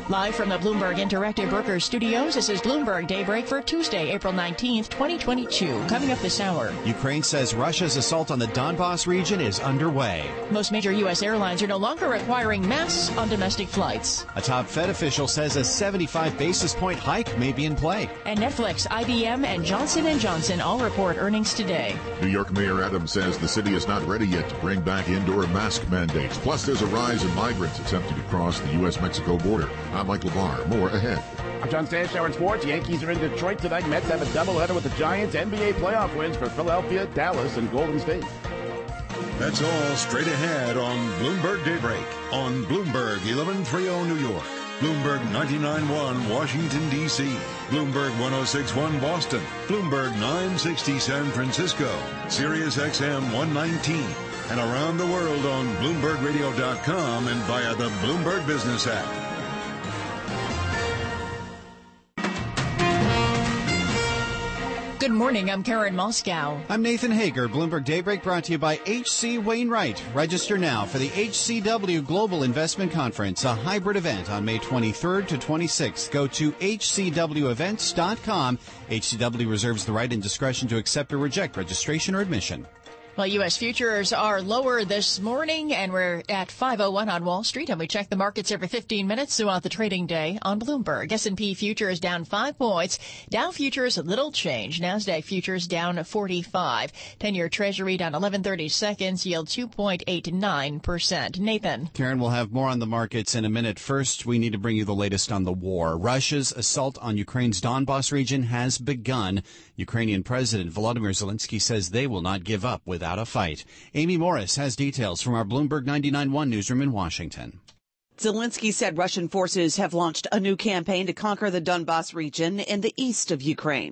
Live from the Bloomberg Interactive Brokers Studios, this is Bloomberg Daybreak for Tuesday, April 19th, 2022. Coming up this hour. Ukraine says Russia's assault on the Donbas region is underway. Most major U.S. airlines are no longer requiring masks on domestic flights. A top Fed official says a 75 basis point hike may be in play. And Netflix, IBM, and Johnson & Johnson all report earnings today. New York Mayor Adams says the city is not ready yet to bring back indoor mask mandates. Plus, there's a rise in migrants attempting to cross the U.S.-Mexico border. I'm Michael Barr. More ahead. I'm John Stashower in sports. Yankees are in Detroit tonight. Mets have a doubleheader with the Giants. NBA playoff wins for Philadelphia, Dallas, and Golden State. That's all straight ahead on Bloomberg Daybreak on Bloomberg 1130 New York, Bloomberg 99.1 Washington, D.C., Bloomberg 106.1 Boston, Bloomberg 960 San Francisco, Sirius XM 119, and around the world on BloombergRadio.com and via the Bloomberg Business app. Good morning, I'm Karen Moscow. I'm Nathan Hager. Bloomberg Daybreak brought to you by H.C. Wainwright. Register now for the HCW Global Investment Conference, a hybrid event on May 23rd to 26th. Go to hcwevents.com. HCW reserves the right and discretion to accept or reject registration or admission. Well, U.S. futures are lower this morning, and we're at 5:01 on Wall Street, and we check the markets every 15 minutes throughout the trading day on Bloomberg. S&P futures down 5 points. Dow futures, little change. NASDAQ futures down 45. 10-year Treasury down 11/30 seconds, yield 2.89%. Nathan. Karen, we'll have more on the markets in a minute. First, we need to bring you the latest on the war. Russia's assault on Ukraine's Donbas region has begun. Ukrainian President Volodymyr Zelensky says they will not give up without a fight. Amy Morris has details from our Bloomberg 99.1 newsroom in Washington. Zelensky said Russian forces have launched a new campaign to conquer the Donbas region in the east of Ukraine.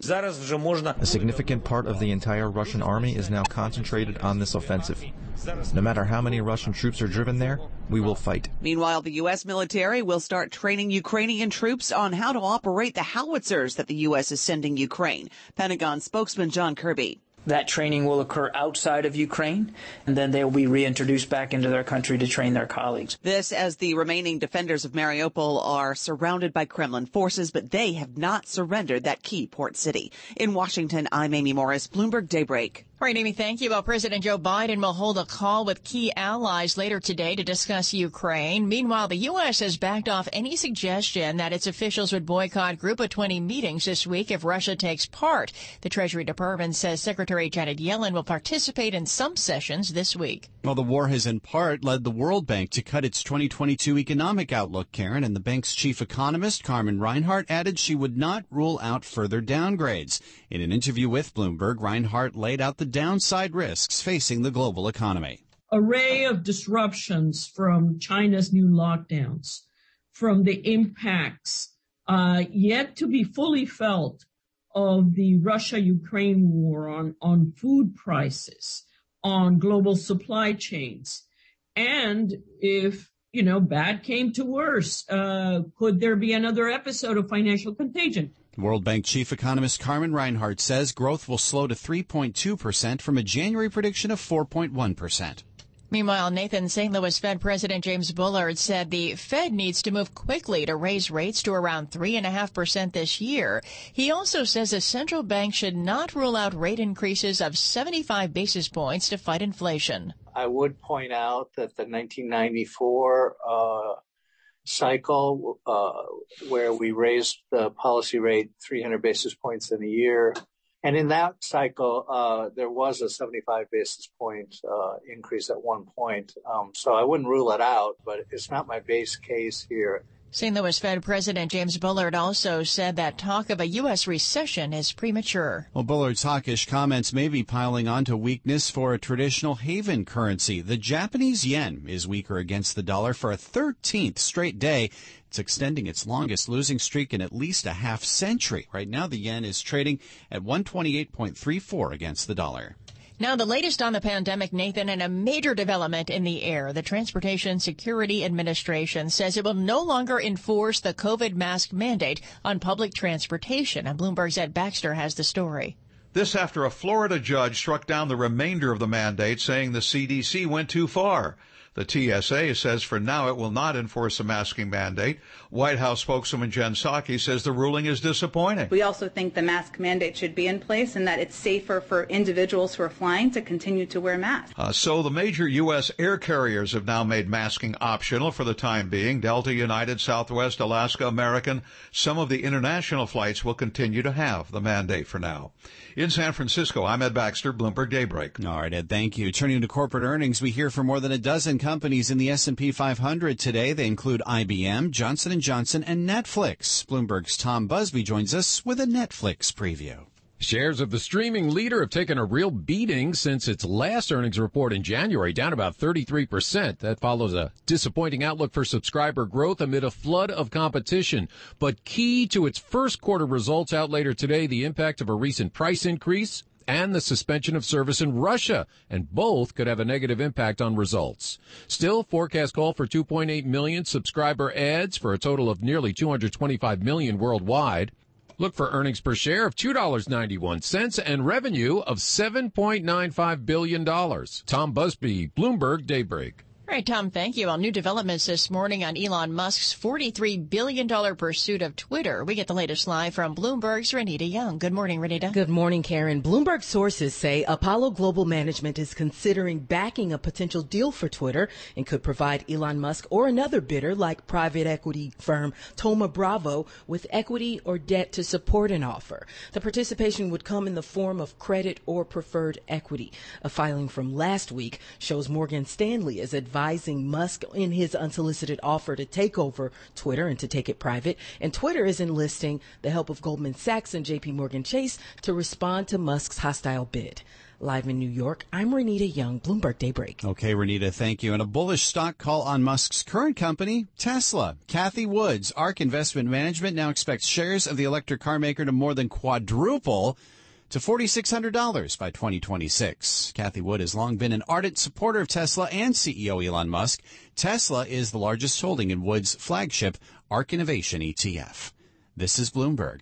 A significant part of the entire Russian army is now concentrated on this offensive. No matter how many Russian troops are driven there, we will fight. Meanwhile, the U.S. military will start training Ukrainian troops on how to operate the howitzers that the U.S. is sending Ukraine. Pentagon spokesman John Kirby. That training will occur outside of Ukraine, and then they will be reintroduced back into their country to train their colleagues. This as the remaining defenders of Mariupol are surrounded by Kremlin forces, but they have not surrendered that key port city. In Washington, I'm Amy Morris, Bloomberg Daybreak. All right, Amy, thank you. Well, President Joe Biden will hold a call with key allies later today to discuss Ukraine. Meanwhile, the U.S. has backed off any suggestion that its officials would boycott Group of 20 meetings this week if Russia takes part. The Treasury Department says Secretary Janet Yellen will participate in some sessions this week. Well, the war has in part led the World Bank to cut its 2022 economic outlook, Karen, and the bank's chief economist, Carmen Reinhart, added she would not rule out further downgrades. In an interview with Bloomberg, Reinhart laid out the downside risks facing the global economy. Array of disruptions from China's new lockdowns, from the impacts yet to be fully felt of the Russia-Ukraine war on food prices, on global supply chains. And if, bad came to worse, could there be another episode of financial contagion? World Bank chief economist Carmen Reinhart says growth will slow to 3.2% from a January prediction of 4.1%. Meanwhile, Nathan, St. Louis Fed President James Bullard said the Fed needs to move quickly to raise rates to around 3.5% this year. He also says a central bank should not rule out rate increases of 75 basis points to fight inflation. I would point out that the 1994 cycle where we raised the policy rate 300 basis points in a year. And in that cycle, there was a 75 basis point increase at one point. So I wouldn't rule it out, but it's not my base case here. St. Louis Fed President James Bullard also said that talk of a U.S. recession is premature. Well, Bullard's hawkish comments may be piling on to weakness for a traditional haven currency. The Japanese yen is weaker against the dollar for a 13th straight day. It's extending its longest losing streak in at least a half century. Right now, the yen is trading at 128.34 against the dollar. Now, the latest on the pandemic, Nathan, and a major development in the air. The Transportation Security Administration says it will no longer enforce the COVID mask mandate on public transportation. And Bloomberg's Ed Baxter has the story. This after a Florida judge struck down the remainder of the mandate, saying the CDC went too far. The TSA says for now it will not enforce a masking mandate. White House spokeswoman Jen Psaki says the ruling is disappointing. We also think the mask mandate should be in place and that it's safer for individuals who are flying to continue to wear masks. So the major U.S. air carriers have now made masking optional for the time being. Delta, United, Southwest, Alaska, American. Some of the international flights will continue to have the mandate for now. In San Francisco, I'm Ed Baxter, Bloomberg Daybreak. All right, Ed, thank you. Turning to corporate earnings, we hear from more than a dozen companies in the S&P 500 today. They include IBM, Johnson & Johnson, and Netflix. Bloomberg's Tom Busby joins us with a Netflix preview. Shares of the streaming leader have taken a real beating since its last earnings report in January, down about 33%. That follows a disappointing outlook for subscriber growth amid a flood of competition. But key to its first quarter results out later today, the impact of a recent price increase and the suspension of service in Russia, and both could have a negative impact on results. Still, forecasts call for 2.8 million subscriber adds for a total of nearly 225 million worldwide. Look for earnings per share of $2.91 and revenue of $7.95 billion. Tom Busby, Bloomberg Daybreak. All right, Tom, thank you. Well, new developments this morning on Elon Musk's $43 billion pursuit of Twitter. We get the latest live from Bloomberg's Renita Young. Good morning, Renita. Good morning, Karen. Bloomberg sources say Apollo Global Management is considering backing a potential deal for Twitter and could provide Elon Musk or another bidder like private equity firm Thoma Bravo with equity or debt to support an offer. The participation would come in the form of credit or preferred equity. A filing from last week shows Morgan Stanley is advising Musk in his unsolicited offer to take over Twitter and to take it private. And Twitter is enlisting the help of Goldman Sachs and JP Morgan Chase to respond to Musk's hostile bid. Live in New York, I'm Renita Young, Bloomberg Daybreak. Okay, Renita, thank you. And a bullish stock call on Musk's current company, Tesla. Kathy Woods, ARK Investment Management, now expects shares of the electric car maker to more than quadruple to $4,600 by 2026. Kathy Wood has long been an ardent supporter of Tesla and CEO Elon Musk. Tesla is the largest holding in Wood's flagship ARK Innovation ETF. This is Bloomberg.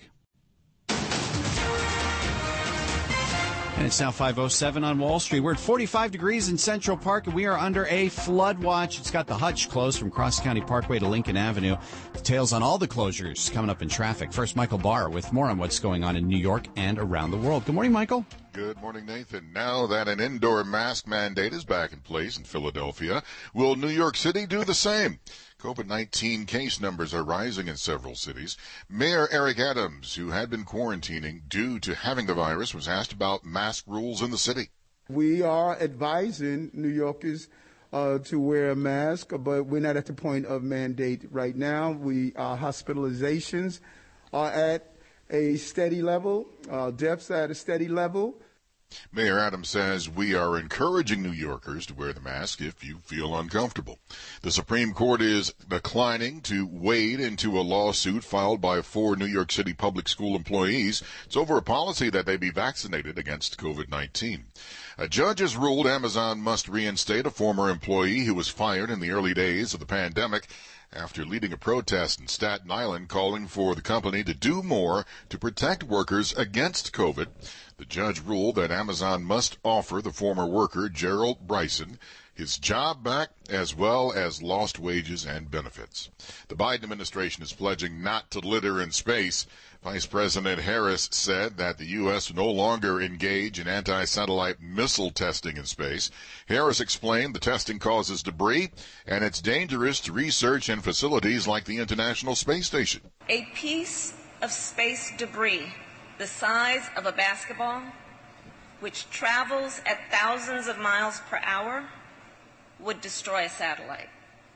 And it's now 5:07 on Wall Street. We're at 45 degrees in Central Park, and we are under a flood watch. It's got the Hutch closed from Cross County Parkway to Lincoln Avenue. Details on all the closures coming up in traffic. First, Michael Barr with more on what's going on in New York and around the world. Good morning, Michael. Good morning, Nathan. Now that an indoor mask mandate is back in place in Philadelphia, will New York City do the same? COVID-19 case numbers are rising in several cities. Mayor Eric Adams, who had been quarantining due to having the virus, was asked about mask rules in the city. We are advising New Yorkers to wear a mask, but we're not at the point of mandate right now. Our hospitalizations are at a steady level, deaths are at a steady level. Mayor Adams says we are encouraging New Yorkers to wear the mask if you feel uncomfortable. The Supreme Court is declining to wade into a lawsuit filed by 4 New York City public school employees. It's over a policy that they be vaccinated against COVID-19. A judge has ruled Amazon must reinstate a former employee who was fired in the early days of the pandemic after leading a protest in Staten Island calling for the company to do more to protect workers against COVID. The judge ruled that Amazon must offer the former worker, Gerald Bryson, his job back as well as lost wages and benefits. The Biden administration is pledging not to litter in space. Vice President Harris said that the U.S. will no longer engage in anti-satellite missile testing in space. Harris explained the testing causes debris and it's dangerous to research and facilities like the International Space Station. A piece of space debris the size of a basketball, which travels at thousands of miles per hour, would destroy a satellite.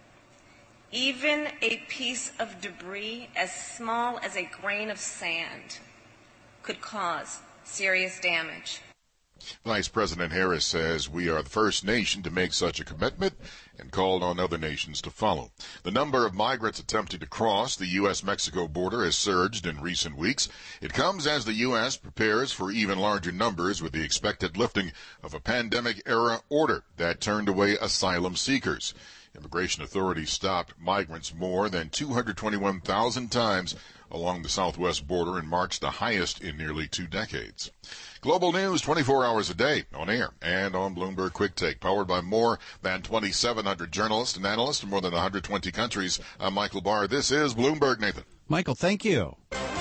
Even a piece of debris as small as a grain of sand could cause serious damage. Vice President Harris says we are the first nation to make such a commitment and called on other nations to follow. The number of migrants attempting to cross the U.S.-Mexico border has surged in recent weeks. It comes as the U.S. prepares for even larger numbers with the expected lifting of a pandemic-era order that turned away asylum seekers. Immigration authorities stopped migrants more than 221,000 times along the southwest border in March, the highest in nearly 2 decades. Global news 24 hours a day on air and on Bloomberg Quick Take, powered by more than 2,700 journalists and analysts in more than 120 countries. I'm Michael Barr. This is Bloomberg, Nathan. Michael, thank you.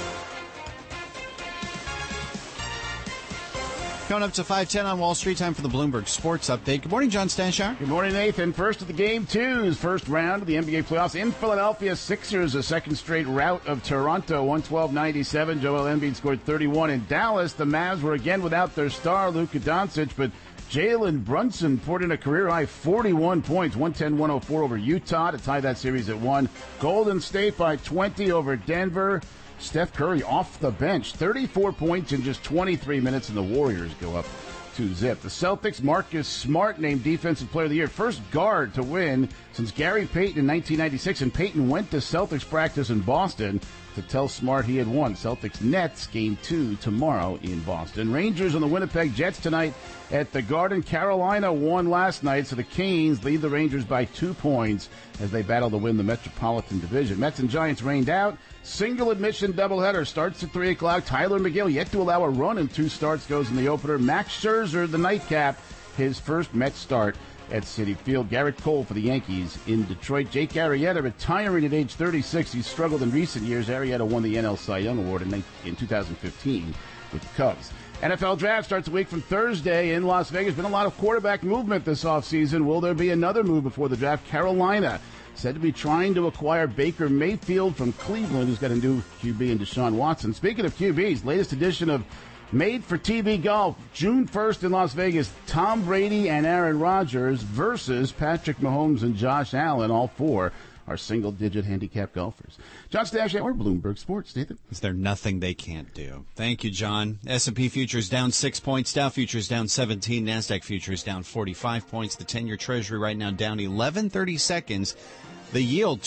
Coming up to 5:10 on Wall Street, time for the Bloomberg Sports Update. Good morning, John Stanshire. Good morning, Nathan. First of the game twos, first round of the NBA playoffs in Philadelphia. Sixers, a second straight rout of Toronto, 112-97. Joel Embiid scored 31. In Dallas, the Mavs were again without their star, Luka Doncic, but Jalen Brunson poured in a career-high 41 points, 110-104 over Utah to tie that series at 1. Golden State by 20 over Denver. Steph Curry off the bench, 34 points in just 23 minutes, and the Warriors go up 2-0. The Celtics, Marcus Smart named Defensive Player of the Year, first guard to win since Gary Payton in 1996, and Payton went to Celtics practice in Boston to tell Smart he had won. Celtics Nets game 2 tomorrow in Boston. Rangers on the Winnipeg Jets tonight at the Garden. Carolina won last night, so the Canes lead the Rangers by 2 points as they battle to win the Metropolitan Division. Mets and Giants rained out. Single admission doubleheader starts at 3 o'clock. Tyler McGill yet to allow a run in 2 starts goes in the opener. Max Scherzer, the nightcap, his first Mets start at Citi Field. Garrett Cole for the Yankees in Detroit. Jake Arrieta retiring at age 36. He's struggled in recent years. Arrieta won the NL Cy Young Award in 2015 with the Cubs. NFL draft starts a week from Thursday in Las Vegas. Been a lot of quarterback movement this offseason. Will there be another move before the draft? Carolina said to be trying to acquire Baker Mayfield from Cleveland, who's got a new QB in Deshaun Watson. Speaking of QBs, latest edition of Made for TV Golf, June 1st in Las Vegas, Tom Brady and Aaron Rodgers versus Patrick Mahomes and Josh Allen. All 4 are single-digit handicap golfers. John Stanshire, or Bloomberg Sports. Nathan? Is there nothing they can't do? Thank you, John. S&P futures down 6 points. Dow futures down 17. NASDAQ futures down 45 points. The 10-year Treasury right now down 11/32. The yield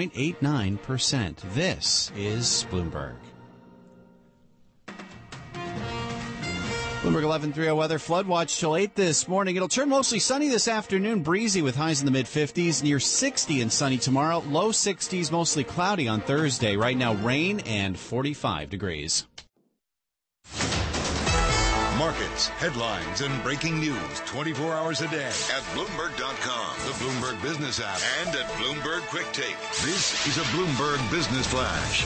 2.89%. This is Bloomberg. Bloomberg 11:30 weather. Flood watch till 8 this morning. It'll turn mostly sunny this afternoon, breezy with highs in the mid-50s, near 60 and sunny tomorrow, low 60s, mostly cloudy on Thursday. Right now, rain and 45 degrees. Markets, headlines, and breaking news 24 hours a day at Bloomberg.com, the Bloomberg Business app, and at Bloomberg Quick Take. This is a Bloomberg Business Flash.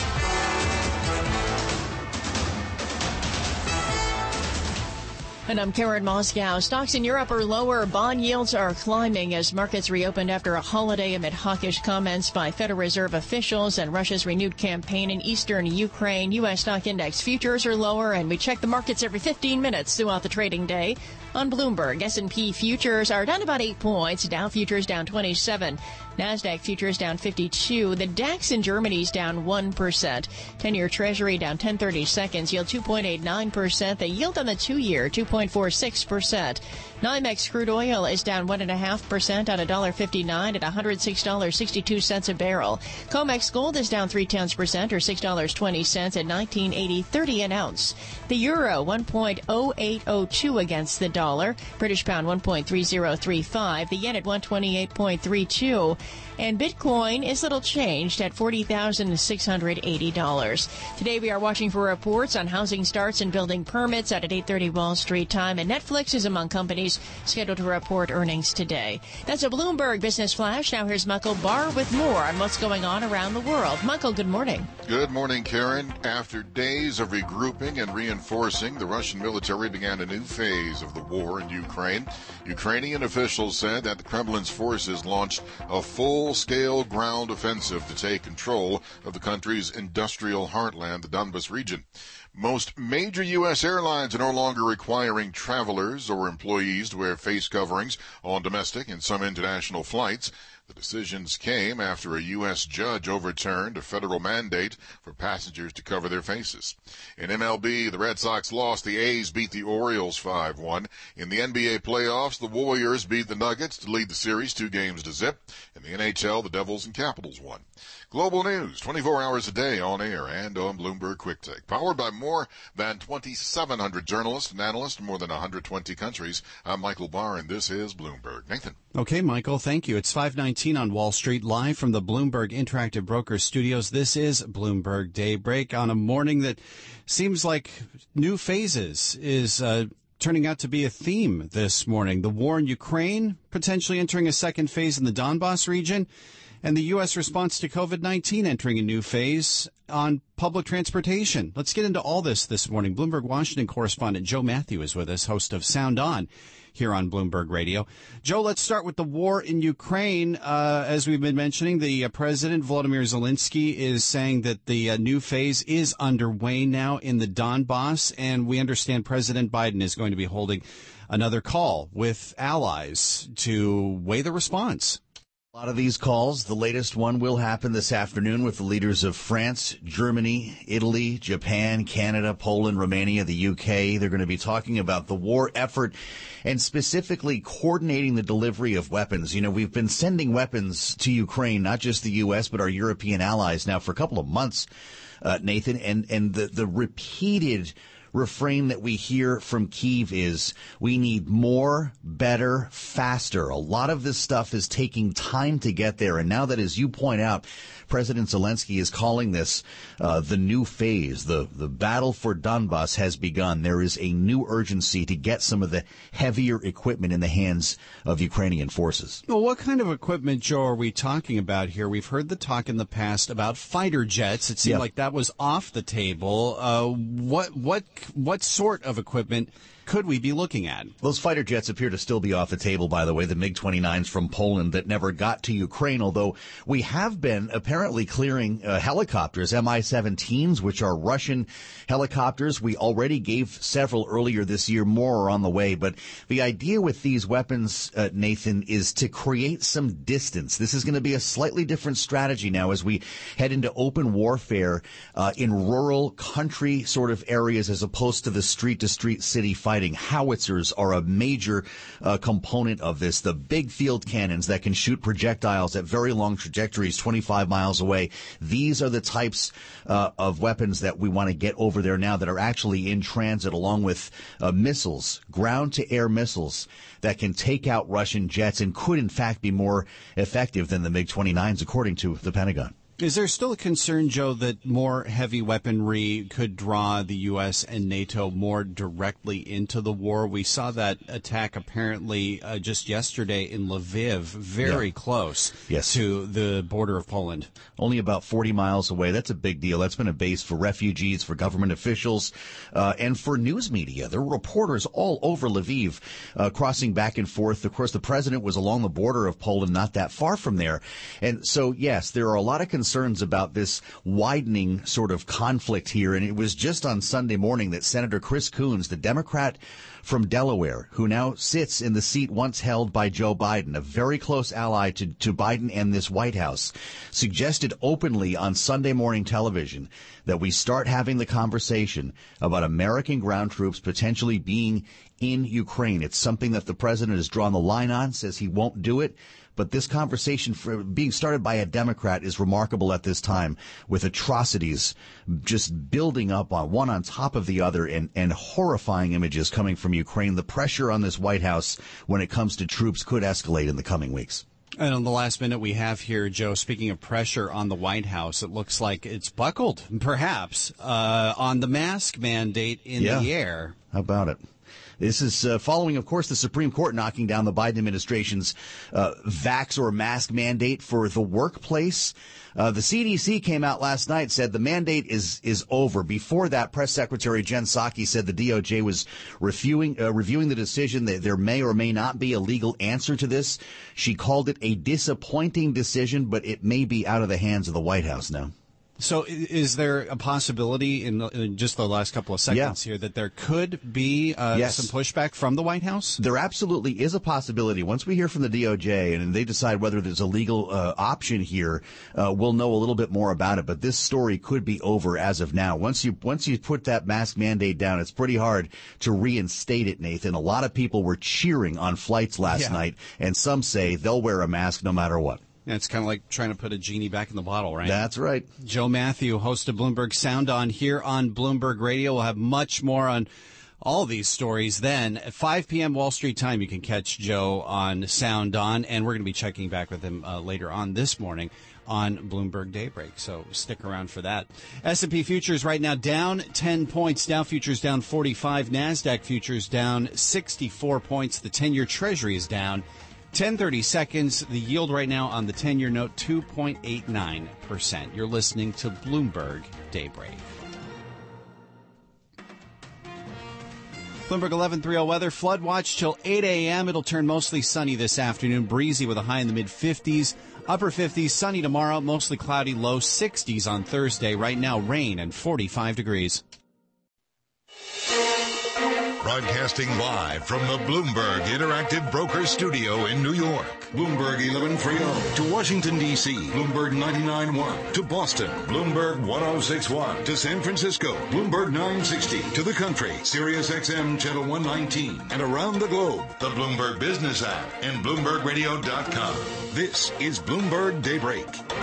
And I'm Karen Moscow. Stocks in Europe are lower. Bond yields are climbing as markets reopened after a holiday amid hawkish comments by Federal Reserve officials and Russia's renewed campaign in eastern Ukraine. U.S. stock index futures are lower, and we check the markets every 15 minutes throughout the trading day. On Bloomberg, S&P futures are down about 8 points. Dow futures down 27. NASDAQ futures down 52. The DAX in Germany is down 1%. 10-year Treasury down 10/32. Yield 2.89%. The yield on the 2-year, 2.46%. NYMEX crude oil is down 1.5% on $1.59 at $106.62 a barrel. COMEX gold is down 0.3% or $6.20 at $19.80.30 an ounce. The euro 1.0802 against the dollar. British pound 1.3035. The yen at 128.32. And Bitcoin is little changed at $40,680. Today we are watching for reports on housing starts and building permits out at 8:30 Wall Street time. And Netflix is among companies scheduled to report earnings today. That's a Bloomberg Business Flash. Now here's Michael Barr with more on what's going on around the world. Michael, good morning. Good morning, Karen. After days of regrouping and reinforcing, the Russian military began a new phase of the war in Ukraine. Ukrainian officials said that the Kremlin's forces launched a full-scale ground offensive to take control of the country's industrial heartland, the Donbas region. Most major U.S. airlines are no longer requiring travelers or employees to wear face coverings on domestic and some international flights. The decisions came after a U.S. judge overturned a federal mandate for passengers to cover their faces. In MLB, the Red Sox lost. The A's beat the Orioles 5-1. In the NBA playoffs, the Warriors beat the Nuggets to lead the series 2-0. In the NHL, the Devils and Capitals won. Global news, 24 hours a day on air and on Bloomberg Quick Take. Powered by more than 2,700 journalists and analysts in more than 120 countries. I'm Michael Barr, and this is Bloomberg. Nathan. Okay, Michael, thank you. It's 5:19 on Wall Street, live from the Bloomberg Interactive Brokers studios. This is Bloomberg Daybreak on a morning that seems like new phases is turning out to be a theme this morning. The war in Ukraine, potentially entering a second phase in the Donbas region, and the U.S. response to COVID-19 entering a new phase on public transportation. Let's get into all this morning. Bloomberg Washington correspondent Joe Matthew is with us, host of Sound On here on Bloomberg Radio. Joe, let's start with the war in Ukraine. As we've been mentioning, the President Volodymyr Zelensky is saying that the new phase is underway now in the Donbas, and we understand President Biden is going to be holding another call with allies to weigh the response. A lot of these calls, the latest one will happen this afternoon with the leaders of France, Germany, Italy, Japan, Canada, Poland, Romania, the UK. They're going to be talking about the war effort and specifically coordinating the delivery of weapons. You know, we've been sending weapons to Ukraine, not just the U.S., but our European allies now for a couple of months, Nathan, and the repeated refrain that we hear from Kyiv is we need more, better, faster. A lot of this stuff is taking time to get there. And now that, as you point out, President Zelensky is calling this the new phase. The battle for Donbas has begun. There is a new urgency to get some of the heavier equipment in the hands of Ukrainian forces. Well, what kind of equipment, Joe, are we talking about here? We've heard the talk in the past about fighter jets. It seemed like that was off the table. What sort of equipment could we be looking at? Those fighter jets appear to still be off the table, by the way, the MiG-29s from Poland that never got to Ukraine, although we have been apparently clearing helicopters, Mi-17s, which are Russian helicopters. We already gave several earlier this year. More are on the way. But the idea with these weapons, Nathan, is to create some distance. This is going to be a slightly different strategy now as we head into open warfare in rural country sort of areas as opposed to the street-to-street city fighting. Howitzers are a major component of this. The big field cannons that can shoot projectiles at very long trajectories, 25 miles away. These are the types of weapons that we want to get over there now that are actually in transit, along with missiles, ground-to-air missiles that can take out Russian jets and could, in fact, be more effective than the MiG-29s, according to the Pentagon. Is there still a concern, Joe, that more heavy weaponry could draw the U.S. and NATO more directly into the war? We saw that attack apparently just yesterday in Lviv, very close to the border of Poland. Only about 40 miles away. That's a big deal. That's been a base for refugees, for government officials, and for news media. There were reporters all over Lviv crossing back and forth. Of course, the president was along the border of Poland, not that far from there. And so, yes, there are a lot of concerns about this widening sort of conflict here. And it was just on Sunday morning that Senator Chris Coons, the Democrat from Delaware, who now sits in the seat once held by Joe Biden, a very close ally to Biden and this White House, suggested openly on Sunday morning television that we start having the conversation about American ground troops potentially being in Ukraine. It's something that the president has drawn the line on, says he won't do it. But this conversation being started by a Democrat is remarkable at this time, with atrocities just building up on one on top of the other and horrifying images coming from Ukraine. The pressure on this White House when it comes to troops could escalate in the coming weeks. And on the last minute we have here, Joe, speaking of pressure on the White House, it looks like it's buckled, perhaps, on the mask mandate in the air. How about it? This is following, of course, the Supreme Court knocking down the Biden administration's vax or mask mandate for the workplace. The CDC came out last night, said the mandate is over. Before that, Press Secretary Jen Psaki said the DOJ was reviewing the decision, that there may or may not be a legal answer to this. She called it a disappointing decision, but it may be out of the hands of the White House now. So is there a possibility in just the last couple of seconds here that there could be some pushback from the White House? There absolutely is a possibility. Once we hear from the DOJ and they decide whether there's a legal option here, we'll know a little bit more about it. But this story could be over as of now. Once you put that mask mandate down, it's pretty hard to reinstate it, Nathan. A lot of people were cheering on flights last night, and some say they'll wear a mask no matter what. Yeah, it's kind of like trying to put a genie back in the bottle, right? That's right. Joe Matthew, host of Bloomberg Sound On here on Bloomberg Radio. We'll have much more on all these stories then. At 5 p.m. Wall Street time, you can catch Joe on Sound On, and we're going to be checking back with him later on this morning on Bloomberg Daybreak, so stick around for that. S&P futures right now down 10 points. Dow futures down 45. NASDAQ futures down 64 points. The 10-year Treasury is down 10.30 seconds. The yield right now on the 10-year note, 2.89%. You're listening to Bloomberg Daybreak. Bloomberg 11:30 weather. Flood watch till 8 a.m. It'll turn mostly sunny this afternoon. Breezy with a high in the mid-50s. Upper 50s, sunny tomorrow. Mostly cloudy, low 60s on Thursday. Right now, rain and 45 degrees. Broadcasting live from the Bloomberg Interactive Brokers Studio in New York. Bloomberg 1130 to Washington, D.C. Bloomberg 99.1 to Boston. Bloomberg 106.1 to San Francisco. Bloomberg 960 to the country. Sirius XM Channel 119. And around the globe, the Bloomberg Business app and BloombergRadio.com. This is Bloomberg Daybreak.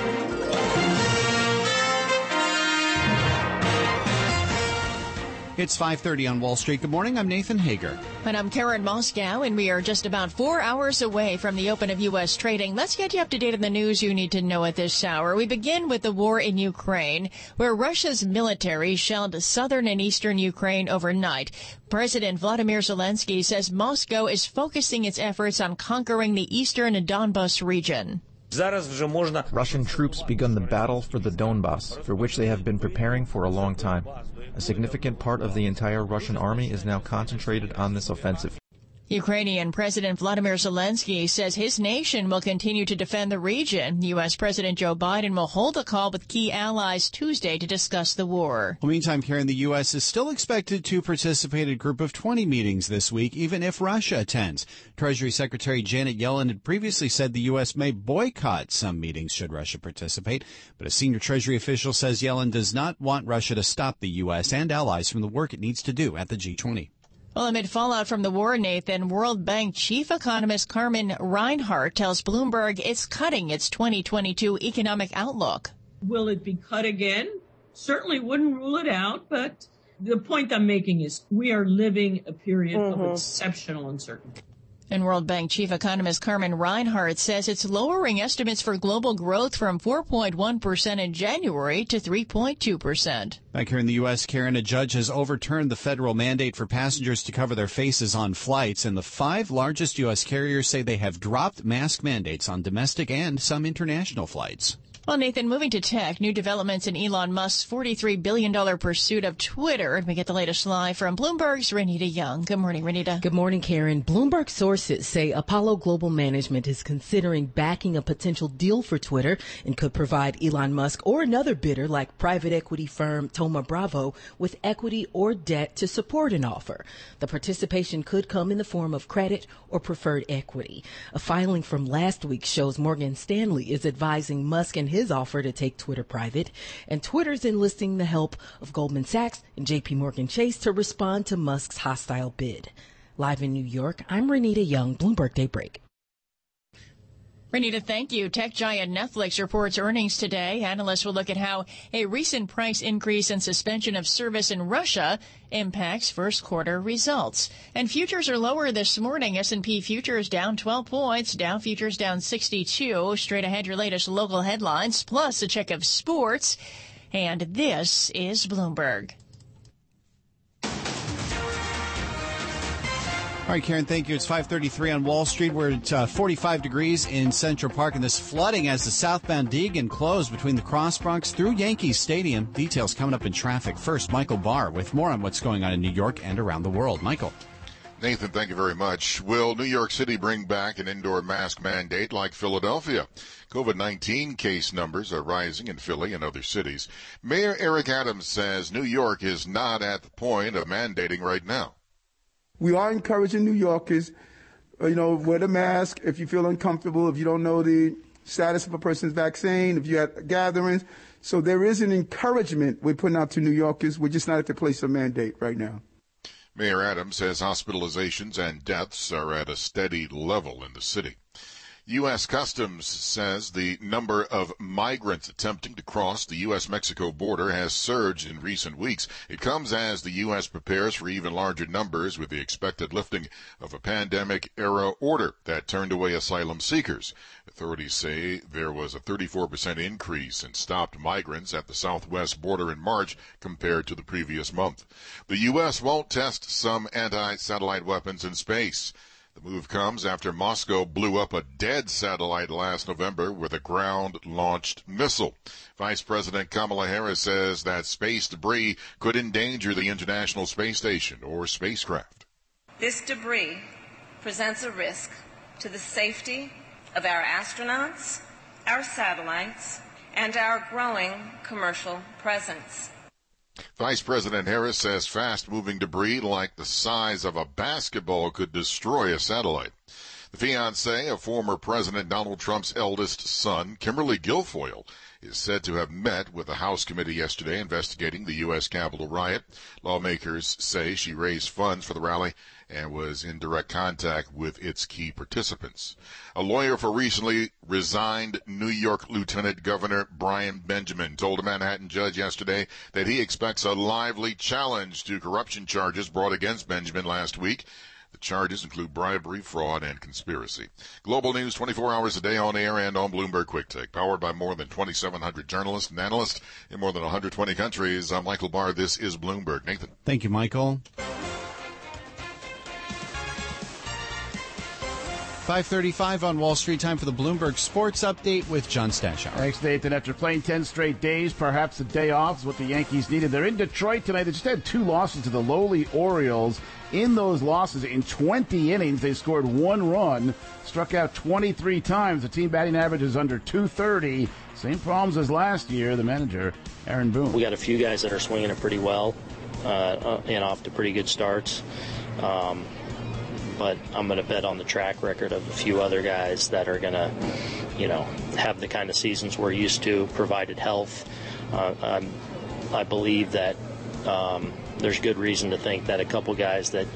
It's 5:30 on Wall Street. Good morning. I'm Nathan Hager. And I'm Karen Moscow, and we are just about 4 hours away from the open of U.S. trading. Let's get you up to date on the news you need to know at this hour. We begin with the war in Ukraine, where Russia's military shelled southern and eastern Ukraine overnight. President Vladimir Zelensky says Moscow is focusing its efforts on conquering the eastern Donbas region. Russian troops begun the battle for the Donbas, for which they have been preparing for a long time. A significant part of the entire Russian army is now concentrated on this offensive. Ukrainian President Vladimir Zelensky says his nation will continue to defend the region. U.S. President Joe Biden will hold a call with key allies Tuesday to discuss the war. Well, meantime, Karen, the U.S. is still expected to participate in a group of 20 meetings this week, even if Russia attends. Treasury Secretary Janet Yellen had previously said the U.S. may boycott some meetings should Russia participate, but a senior Treasury official says Yellen does not want Russia to stop the U.S. and allies from the work it needs to do at the G20. Well, amid fallout from the war, Nathan, World Bank chief economist Carmen Reinhart tells Bloomberg it's cutting its 2022 economic outlook. Will it be cut again? Certainly wouldn't rule it out, but the point I'm making is we are living a period of exceptional uncertainty. And World Bank chief economist Carmen Reinhart says it's lowering estimates for global growth from 4.1% in January to 3.2%. Back here in the U.S., Karen, a judge has overturned the federal mandate for passengers to cover their faces on flights, and the 5 largest U.S. carriers say they have dropped mask mandates on domestic and some international flights. Well, Nathan, moving to tech, new developments in Elon Musk's $43 billion pursuit of Twitter. And we get the latest live from Bloomberg's Renita Young. Good morning, Renita. Good morning, Karen. Bloomberg sources say Apollo Global Management is considering backing a potential deal for Twitter and could provide Elon Musk or another bidder like private equity firm Thoma Bravo with equity or debt to support an offer. The participation could come in the form of credit or preferred equity. A filing from last week shows Morgan Stanley is advising Musk and his offer to take Twitter private, and Twitter's enlisting the help of Goldman Sachs and JP Morgan Chase to respond to Musk's hostile bid. Live in New York, I'm Renita Young, Bloomberg Daybreak. Renita, thank you. Tech giant Netflix reports earnings today. Analysts will look at how a recent price increase and suspension of service in Russia impacts first quarter results. And futures are lower this morning. S&P futures down 12 points. Dow futures down 62. Straight ahead, your latest local headlines, plus a check of sports. And this is Bloomberg. All right, Karen, thank you. It's 5:33 on Wall Street. We're at 45 degrees in Central Park, and this flooding as the southbound Deegan closed between the Cross Bronx through Yankee Stadium. Details coming up in traffic. First, Michael Barr with more on what's going on in New York and around the world. Michael. Nathan, thank you very much. Will New York City bring back an indoor mask mandate like Philadelphia? COVID-19 case numbers are rising in Philly and other cities. Mayor Eric Adams says New York is not at the point of mandating right now. We are encouraging New Yorkers, wear the mask if you feel uncomfortable, if you don't know the status of a person's vaccine, if you're at gatherings. So there is an encouragement we're putting out to New Yorkers. We're just not at the place of mandate right now. Mayor Adams says hospitalizations and deaths are at a steady level in the city. U.S. Customs says the number of migrants attempting to cross the U.S.-Mexico border has surged in recent weeks. It comes as the U.S. prepares for even larger numbers with the expected lifting of a pandemic-era order that turned away asylum seekers. Authorities say there was a 34% increase in stopped migrants at the southwest border in March compared to the previous month. The U.S. won't test some anti-satellite weapons in space. The move comes after Moscow blew up a dead satellite last November with a ground-launched missile. Vice President Kamala Harris says that space debris could endanger the International Space Station or spacecraft. This debris presents a risk to the safety of our astronauts, our satellites, and our growing commercial presence. Vice President Harris says fast-moving debris like the size of a basketball could destroy a satellite. The fiancée of former President Donald Trump's eldest son, Kimberly Guilfoyle, is said to have met with a House committee yesterday investigating the U.S. Capitol riot. Lawmakers say she raised funds for the rally and was in direct contact with its key participants. A lawyer for recently resigned New York Lieutenant Governor Brian Benjamin told a Manhattan judge yesterday that he expects a lively challenge to corruption charges brought against Benjamin last week. The charges include bribery, fraud, and conspiracy. Global news 24 hours a day on air and on Bloomberg Quick Take. Powered by more than 2,700 journalists and analysts in more than 120 countries. I'm Michael Barr. This is Bloomberg. Nathan. Thank you, Michael. 5:35 on Wall Street. Time for the Bloomberg Sports Update with John Stashower. Thanks, Nathan. After playing 10 straight days, perhaps a day off is what the Yankees needed. They're in Detroit tonight. They just had 2 losses to the lowly Orioles. In those losses, in 20 innings, they scored 1 run, struck out 23 times. The team batting average is under 230. Same problems as last year. The manager, Aaron Boone. We got a few guys that are swinging it pretty well and off to pretty good starts. But I'm going to bet on the track record of a few other guys that are going to, have the kind of seasons we're used to, provided health. I believe that there's good reason to think that a couple guys that,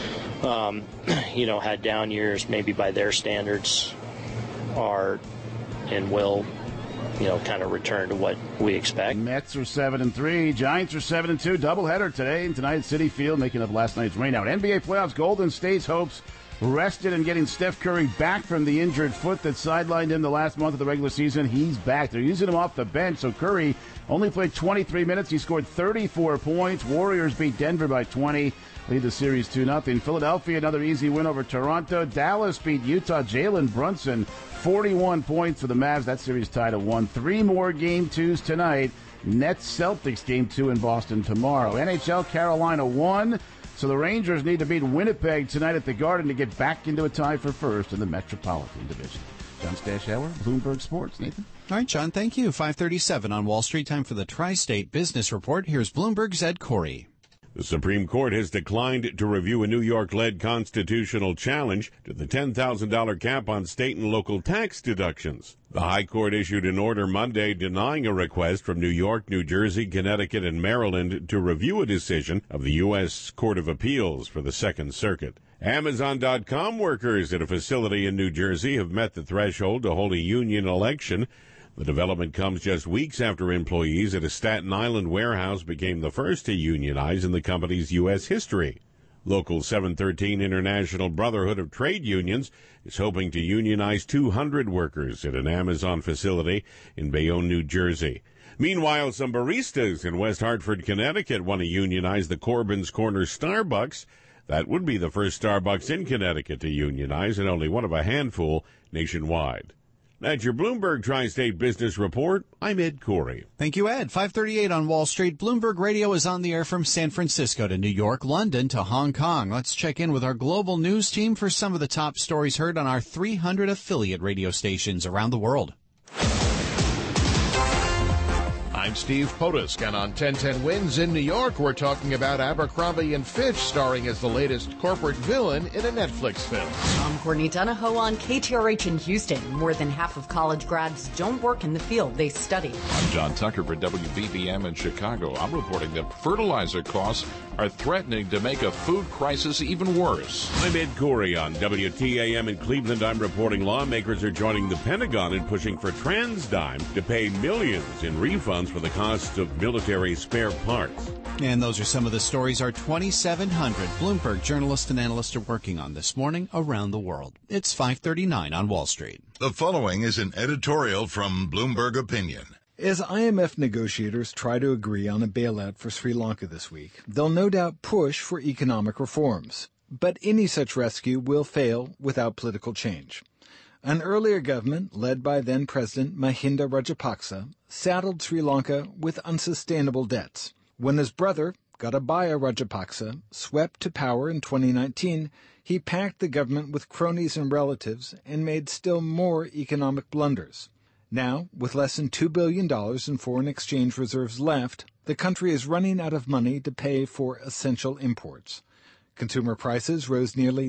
had down years, maybe by their standards, are and will, kind of return to what we expect. Mets are 7-3. Giants are 7-2. Doubleheader today and tonight at Citi Field, making up last night's rainout. NBA playoffs, Golden State's hopes rested in getting Steph Curry back from the injured foot that sidelined him the last month of the regular season. He's back. They're using him off the bench, so Curry only played 23 minutes. He scored 34 points. Warriors beat Denver by 20. Lead the series 2-0. Philadelphia, another easy win over Toronto. Dallas beat Utah. Jalen Brunson, 41 points for the Mavs. That series tied at 1. 3 more Game 2s tonight. Nets-Celtics Game 2 in Boston tomorrow. NHL, Carolina 1. So the Rangers need to beat Winnipeg tonight at the Garden to get back into a tie for first in the Metropolitan Division. John Stashower, Bloomberg Sports. Nathan? All right, John, thank you. 5:37 on Wall Street. Time for the Tri-State Business Report. Here's Bloomberg's Ed Corey. The Supreme Court has declined to review a New York-led constitutional challenge to the $10,000 cap on state and local tax deductions. The High Court issued an order Monday denying a request from New York, New Jersey, Connecticut, and Maryland to review a decision of the U.S. Court of Appeals for the Second Circuit. Amazon.com workers at a facility in New Jersey have met the threshold to hold a union election. The development comes just weeks after employees at a Staten Island warehouse became the first to unionize in the company's U.S. history. Local 713 International Brotherhood of Trade Unions is hoping to unionize 200 workers at an Amazon facility in Bayonne, New Jersey. Meanwhile, some baristas in West Hartford, Connecticut want to unionize the Corbin's Corner Starbucks. That would be the first Starbucks in Connecticut to unionize and only one of a handful nationwide. That's your Bloomberg Tri-State Business Report. I'm Ed Corey. Thank you, Ed. 5:38 on Wall Street. Bloomberg Radio is on the air from San Francisco to New York, London to Hong Kong. Let's check in with our global news team for some of the top stories heard on our 300 affiliate radio stations around the world. I'm Steve Potusk, and on 1010 Wins in New York, we're talking about Abercrombie & Fitch starring as the latest corporate villain in a Netflix film. I'm Courtney Donahoe on KTRH in Houston. More than half of college grads don't work in the field they study. I'm John Tucker for WBBM in Chicago. I'm reporting that fertilizer costs are threatening to make a food crisis even worse. I'm Ed Corey on WTAM in Cleveland. I'm reporting lawmakers are joining the Pentagon in pushing for TransDigm to pay millions in refunds for the cost of military spare parts. And those are some of the stories our 2,700 Bloomberg journalists and analysts are working on this morning around the world. It's 5:39 on Wall Street. The following is an editorial from Bloomberg Opinion. As IMF negotiators try to agree on a bailout for Sri Lanka this week, they'll no doubt push for economic reforms. But any such rescue will fail without political change. An earlier government, led by then-President Mahinda Rajapaksa, saddled Sri Lanka with unsustainable debts. When his brother, Gotabaya Rajapaksa, swept to power in 2019, he packed the government with cronies and relatives and made still more economic blunders. Now, with less than $2 billion in foreign exchange reserves left, the country is running out of money to pay for essential imports. Consumer prices rose nearly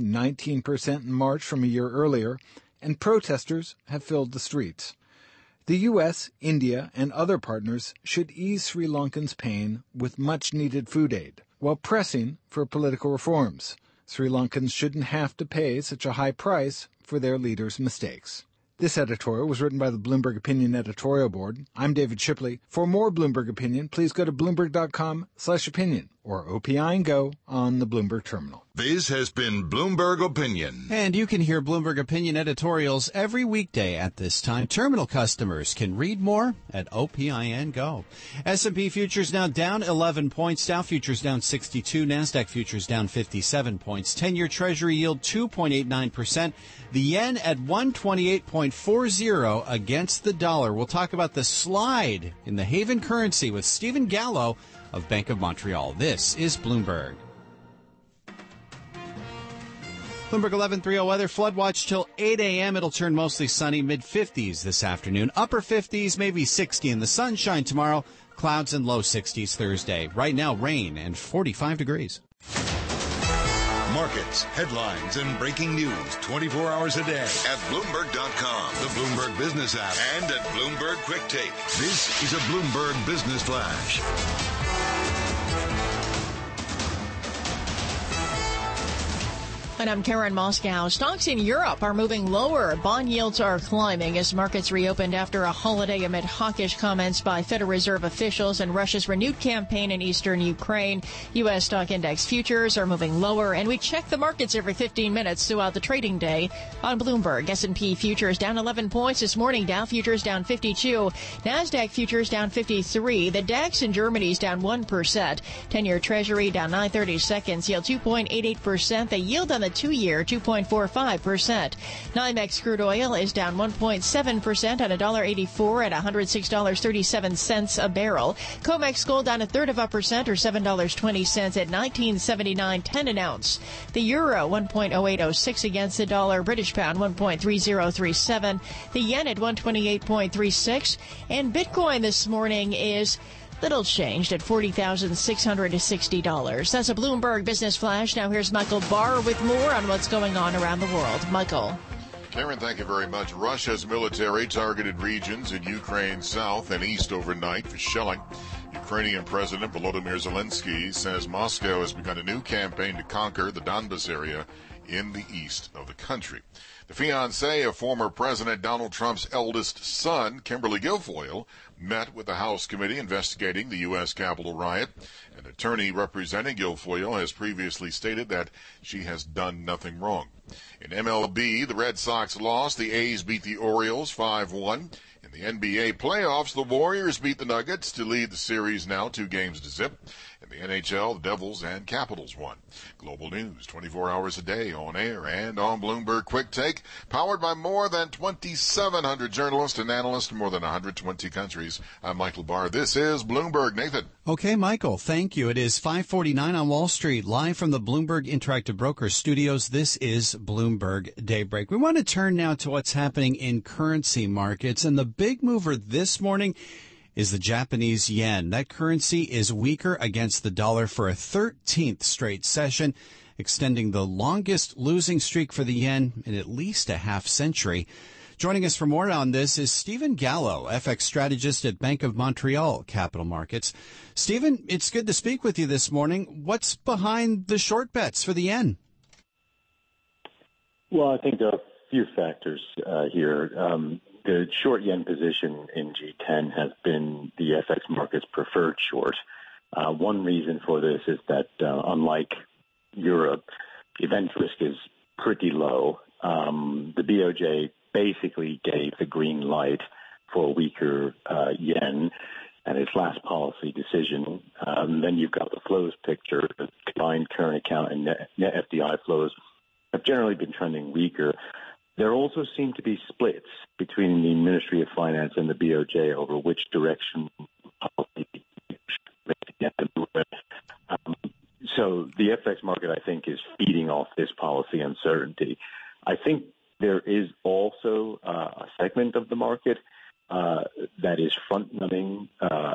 19% in March from a year earlier, and protesters have filled the streets. The U.S., India, and other partners should ease Sri Lankans' pain with much-needed food aid, while pressing for political reforms. Sri Lankans shouldn't have to pay such a high price for their leaders' mistakes. This editorial was written by the Bloomberg Opinion editorial board. I'm David Shipley. For more Bloomberg Opinion, please go to Bloomberg.com/opinion or OPI and Go on the Bloomberg terminal. This has been Bloomberg Opinion. And you can hear Bloomberg Opinion editorials every weekday at this time. Terminal customers can read more at OPI and Go. S&P futures now down 11 points. Dow futures down 62. NASDAQ futures down 57 points. 10-year Treasury yield 2.89%. The yen at 128.40 against the dollar. We'll talk about the slide in the haven currency with Stephen Gallo of Bank of Montreal. This is Bloomberg. Bloomberg 11:30 weather, flood watch till 8 a.m. It'll turn mostly sunny, mid-50s this afternoon. Upper 50s, maybe 60 in the sunshine tomorrow. Clouds and low 60s Thursday. Right now, rain and 45 degrees. Markets, headlines, and breaking news 24 hours a day at Bloomberg.com, the Bloomberg Business app, and at Bloomberg Quick Take. This is a Bloomberg Business Flash. And I'm Karen Moscow. Stocks in Europe are moving lower. Bond yields are climbing as markets reopened after a holiday amid hawkish comments by Federal Reserve officials and Russia's renewed campaign in eastern Ukraine. U.S. stock index futures are moving lower, and we check the markets every 15 minutes throughout the trading day on Bloomberg. S&P futures down 11 points this morning. Dow futures down 52. NASDAQ futures down 53. The DAX in Germany is down 1%. 10-year Treasury down 9/30 seconds. Yield 2.88%. The yield on the 2-year 2.45%. NYMEX crude oil is down 1.7% at $1.84 at $106.37 a barrel. COMEX gold down 1/3% or $7.20 at $19.79.10 an ounce. The euro 1.0806 against the dollar. British pound 1.3037. The yen at 128.36. And Bitcoin this morning is little changed at $40,660. That's a Bloomberg Business Flash. Now here's Michael Barr with more on what's going on around the world. Michael. Karen, thank you very much. Russia's military targeted regions in Ukraine's south and east overnight for shelling. Ukrainian President Volodymyr Zelensky says Moscow has begun a new campaign to conquer the Donbas area in the east of the country. The fiancée of former President Donald Trump's eldest son, Kimberly Guilfoyle, met with the House committee investigating the U.S. Capitol riot. An attorney representing Guilfoyle has previously stated that she has done nothing wrong. In MLB, the Red Sox lost. The A's beat the Orioles 5-1. In In the NBA playoffs, the Warriors beat the Nuggets to lead the series now 2-0. In the NHL, the Devils and Capitals won. Global news 24 hours a day on air and on Bloomberg Quick Take, powered by more than 2,700 journalists and analysts in more than 120 countries. I'm Michael Barr. This is Bloomberg. Nathan. Okay, Michael, thank you. It is 5:49 on Wall Street, live from the Bloomberg Interactive Brokers studios. This is Bloomberg Daybreak. We want to turn now to what's happening in currency markets, and the big mover this morning is the Japanese yen. That currency is weaker against the dollar for a 13th straight session, extending the longest losing streak for the yen in at least a half century. Joining us for more on this is Stephen Gallo, FX strategist at Bank of Montreal Capital Markets. Stephen, it's good to speak with you this morning. What's behind the short bets for the yen? Well, I think there are a few factors here. The short yen position in G10 has been the FX market's preferred short. One reason for this is that unlike Europe, event risk is pretty low. The BOJ basically gave the green light for a weaker yen at its last policy decision. Then you've got the flows picture. The combined current account and net FDI flows have generally been trending weaker. There also seem to be splits between the Ministry of Finance and the BOJ over which direction policy so the FX market, I think, is feeding off this policy uncertainty. I think there is also a segment of the market that is front-running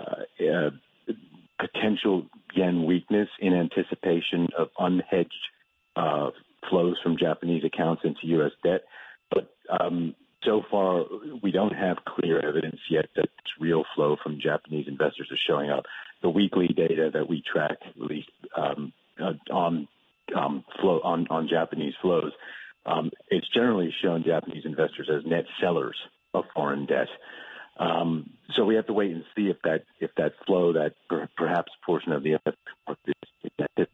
potential yen weakness in anticipation of unhedged flows from Japanese accounts into U.S. debt. But so far, we don't have clear evidence yet that real flow from Japanese investors is showing up. The weekly data that we track, released on Japanese flows, it's generally shown Japanese investors as net sellers of foreign debt. So we have to wait and see if that flow, that perhaps portion of the FX market is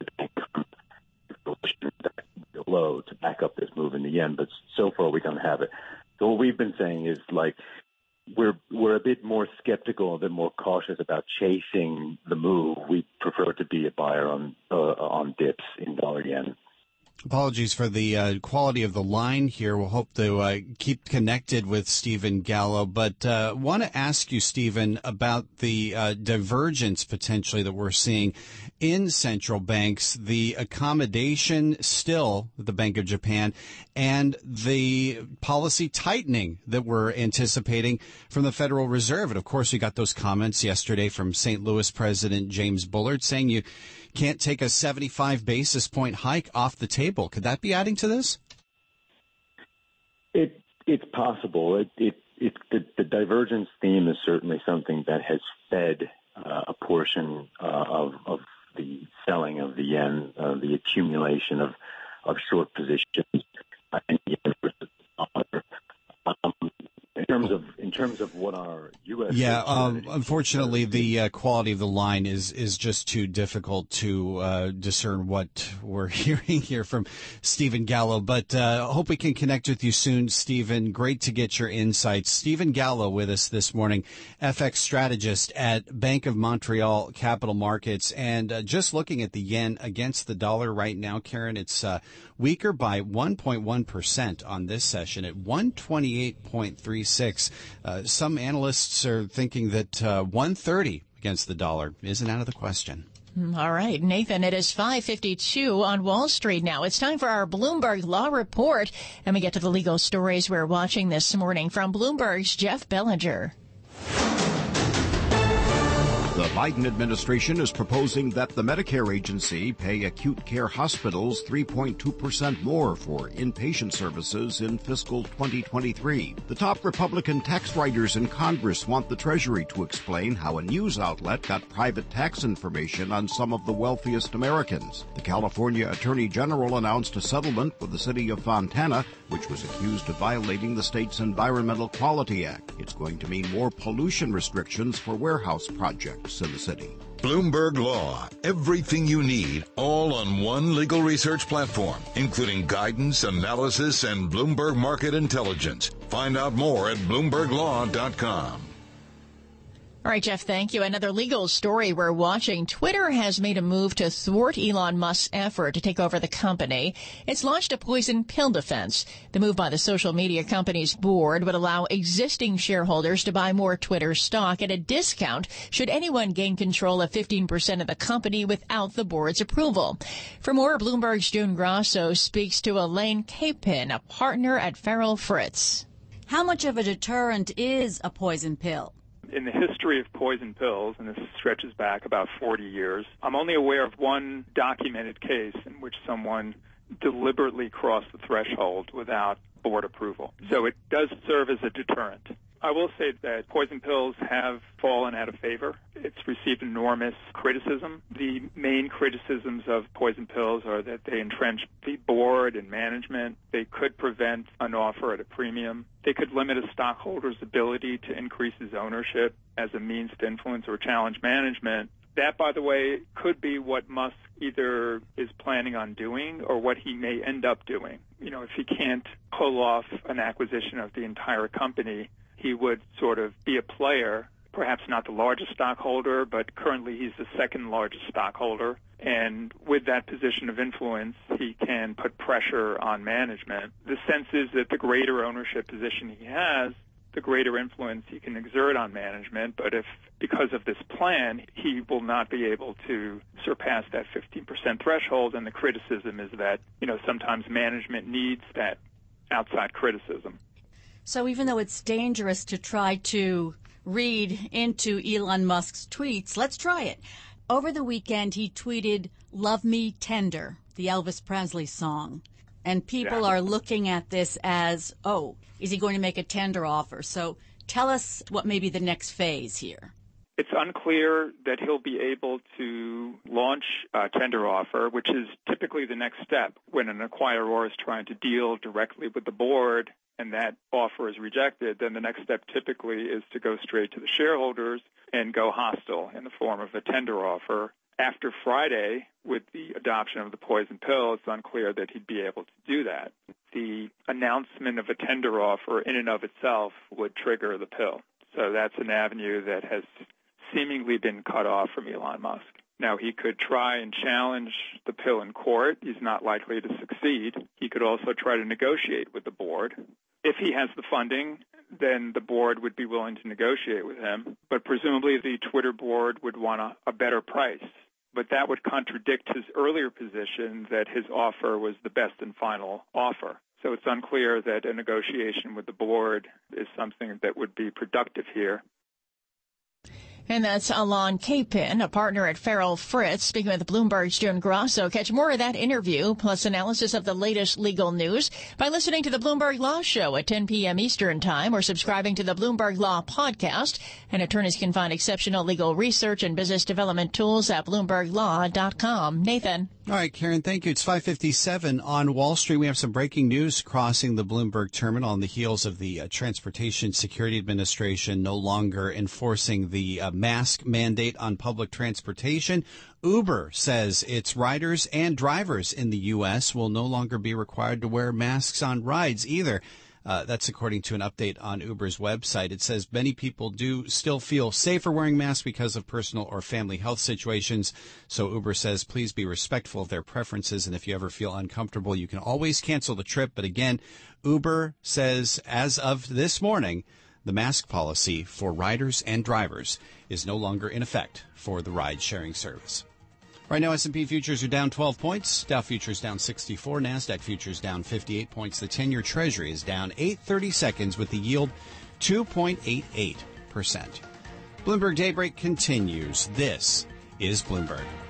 low to back up this move in the yen, but so far we don't have it. So what we've been saying is, like, we're a bit more skeptical, a bit more cautious about chasing the move. We prefer to be a buyer on dips in dollar yen. Apologies for the quality of the line here. We'll hope to keep connected with Stephen Gallo, but want to ask you, Stephen, about the divergence potentially that we're seeing in central banks, the accommodation still, the Bank of Japan, and the policy tightening that we're anticipating from the Federal Reserve. And of course, we got those comments yesterday from St. Louis President James Bullard saying you can't take a 75 basis point hike off the table. Could that be adding to this? It's possible. The divergence theme is certainly something that has fed a portion of the selling of the yen, the accumulation of short positions in yen versus dollar. In terms of what our U.S. Unfortunately, the quality of the line is just too difficult to discern what we're hearing here from Stephen Gallo. But hope we can connect with you soon, Stephen. Great to get your insights. Stephen Gallo with us this morning, FX strategist at Bank of Montreal Capital Markets. And just looking at the yen against the dollar right now, Karen, it's weaker by 1.1% on this session at 128.36. Some analysts are thinking that 130 against the dollar isn't out of the question. All right, Nathan, it is 5:52 on Wall Street now. It's time for our Bloomberg Law Report, and we get to the legal stories we're watching this morning from Bloomberg's Jeff Bellinger. The Biden administration is proposing that the Medicare agency pay acute care hospitals 3.2% more for inpatient services in fiscal 2023. The top Republican tax writers in Congress want the Treasury to explain how a news outlet got private tax information on some of the wealthiest Americans. The California Attorney General announced a settlement with the city of Fontana which was accused of violating the state's Environmental Quality Act. It's going to mean more pollution restrictions for warehouse projects in the city. Bloomberg Law. Everything you need, all on one legal research platform, including guidance, analysis, and Bloomberg Market Intelligence. Find out more at BloombergLaw.com. All right, Jeff, thank you. Another legal story we're watching. Twitter has made a move to thwart Elon Musk's effort to take over the company. It's launched a poison pill defense. The move by the social media company's board would allow existing shareholders to buy more Twitter stock at a discount should anyone gain control of 15% of the company without the board's approval. For more, Bloomberg's June Grasso speaks to Elaine Capin, a partner at Farrell Fritz. How much of a deterrent is a poison pill? In the history of poison pills, and this stretches back about 40 years, I'm only aware of one documented case in which someone deliberately crossed the threshold without board approval. So it does serve as a deterrent. I will say that poison pills have fallen out of favor. It's received enormous criticism. The main criticisms of poison pills are that they entrench the board and management. They could prevent an offer at a premium. They could limit a stockholder's ability to increase his ownership as a means to influence or challenge management. That, by the way, could be what Musk either is planning on doing or what he may end up doing. You know, if he can't pull off an acquisition of the entire company, he would sort of be a player, perhaps not the largest stockholder, but currently he's the second largest stockholder. And with that position of influence, he can put pressure on management. The sense is that the greater ownership position he has, the greater influence he can exert on management. But if, because of this plan, he will not be able to surpass that 15% threshold, and the criticism is that, you know, sometimes management needs that outside criticism. So even though it's dangerous to try to read into Elon Musk's tweets, let's try it. Over the weekend, he tweeted, "Love Me Tender," the Elvis Presley song. And people are looking at this as, oh, is he going to make a tender offer? So tell us what may be the next phase here. It's unclear that he'll be able to launch a tender offer, which is typically the next step when an acquirer is trying to deal directly with the board and that offer is rejected. Then the next step typically is to go straight to the shareholders and go hostile in the form of a tender offer. After Friday, with the adoption of the poison pill, it's unclear that he'd be able to do that. The announcement of a tender offer in and of itself would trigger the pill. So that's an avenue that has seemingly been cut off from Elon Musk. Now, he could try and challenge the pill in court. He's not likely to succeed. He could also try to negotiate with the board. If he has the funding, then the board would be willing to negotiate with him. But presumably the Twitter board would want a better price. But that would contradict his earlier position that his offer was the best and final offer. So it's unclear that a negotiation with the board is something that would be productive here. And that's Elaine Capin, a partner at Farrell Fritz, speaking with Bloomberg's June Grasso. Catch more of that interview, plus analysis of the latest legal news, by listening to the Bloomberg Law Show at 10 p.m. Eastern Time or subscribing to the Bloomberg Law Podcast. And attorneys can find exceptional legal research and business development tools at BloombergLaw.com. Nathan. All right, Karen, thank you. It's 5:57 on Wall Street. We have some breaking news crossing the Bloomberg terminal on the heels of the Transportation Security Administration no longer enforcing the mask mandate on public transportation. Uber says its riders and drivers in the U.S. will no longer be required to wear masks on rides either. That's according to an update on Uber's website. It says many people do still feel safer wearing masks because of personal or family health situations. So Uber says please be respectful of their preferences. And if you ever feel uncomfortable, you can always cancel the trip. But again, Uber says as of this morning, the mask policy for riders and drivers is no longer in effect for the ride-sharing service. Right now, S&P futures are down 12 points. Dow futures down 64. NASDAQ futures down 58 points. The 10-year Treasury is down 8/32 with the yield 2.88%. Bloomberg Daybreak continues. This is Bloomberg.